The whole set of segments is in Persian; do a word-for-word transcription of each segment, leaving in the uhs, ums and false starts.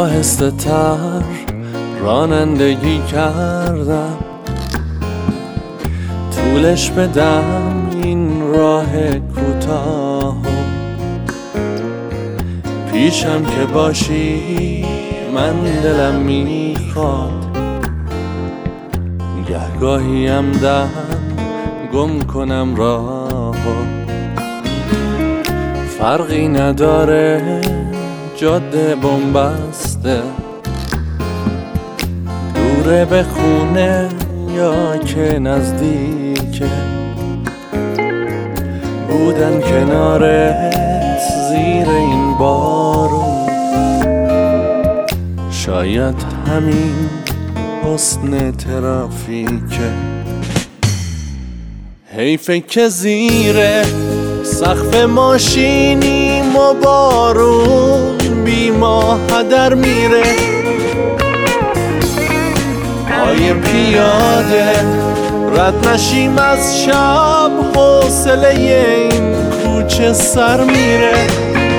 آهسته تر رانندگی کردم، طولش بدم این راه کوتاه. پیشم که باشی من دلم میخواد، گهگاهیم دهم گم کنم راه. فرقی نداره جاده بنبسته، دوره به خونه یا که نزدیکه. بودن کنارت زیر این بارون، شاید همین حسن ترافیکه. حیفه که زیر سقف ماشینیم و بارون بی ما هدر میره. پای پیاده رد نشیم از شب، حوصله این کوچه سر میره.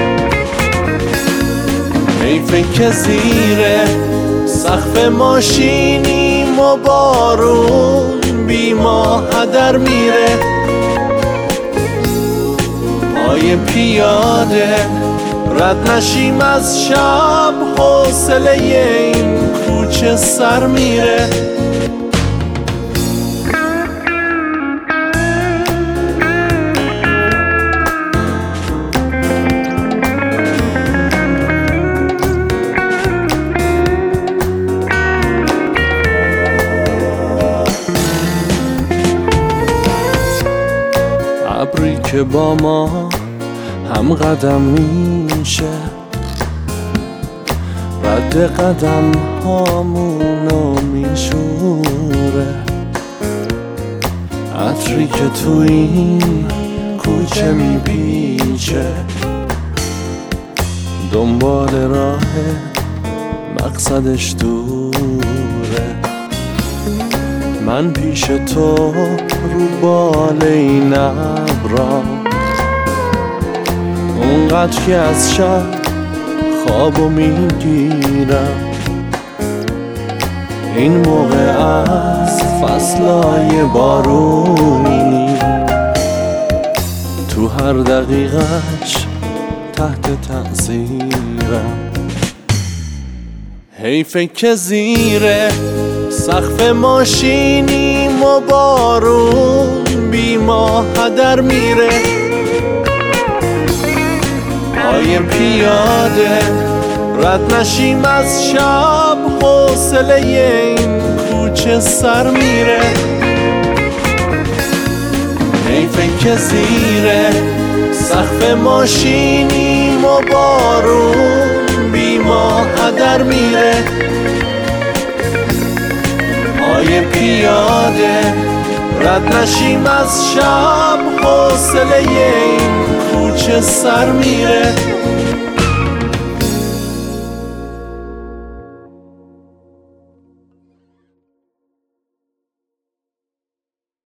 حیفه که زیر سقف ماشینیم و بارون بی ما هدر میره. پای پیاده رد نشیم از شب، حوصله این کوچه سر میره. ابری که با ما هم قدم میشه، رد قدم هامونو میشوره. عطری که تو این کوچه میپیچه، دنبال راه مقصدش دوره. من پیش تو رو بال این ابرام، اونقدر که از شب خوابو میگیرم. این موقع از فصلای بارونی، تو هر دقیقش تحت تأثیرم. حیفه که زیر سقف ماشینیم و بارون بی ما هدر میره. پای پیاده رد نشیم از شب، حوصله این کوچه سر میره. حیفه که زیر سقف ماشینیم و بارون بی ما هدر میره. پای پیاده رد نشیم از شب، حوصله این کوچه سر میره.